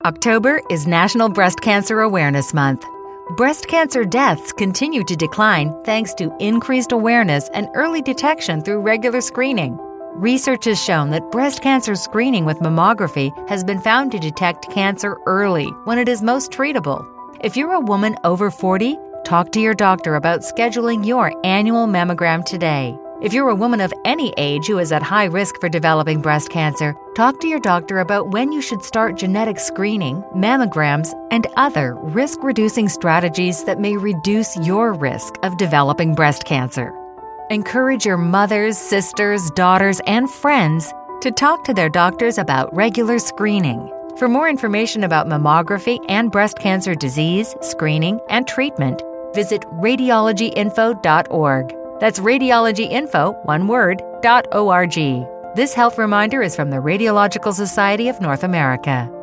October is National Breast Cancer Awareness Month. Breast cancer deaths continue to decline thanks to increased awareness and early detection through regular screening. Research has shown that breast cancer screening with mammography has been found to detect cancer early when it is most treatable. If you're a woman over 40, talk to your doctor about scheduling your annual mammogram today. If you're a woman of any age who is at high risk for developing breast cancer, talk to your doctor about when you should start genetic screening, mammograms, and other risk-reducing strategies that may reduce your risk of developing breast cancer. Encourage your mothers, sisters, daughters, and friends to talk to their doctors about regular screening. For more information about mammography and breast cancer disease, screening, and treatment, visit radiologyinfo.org. That's radiologyinfo, one word, .org. This health reminder is from the Radiological Society of North America.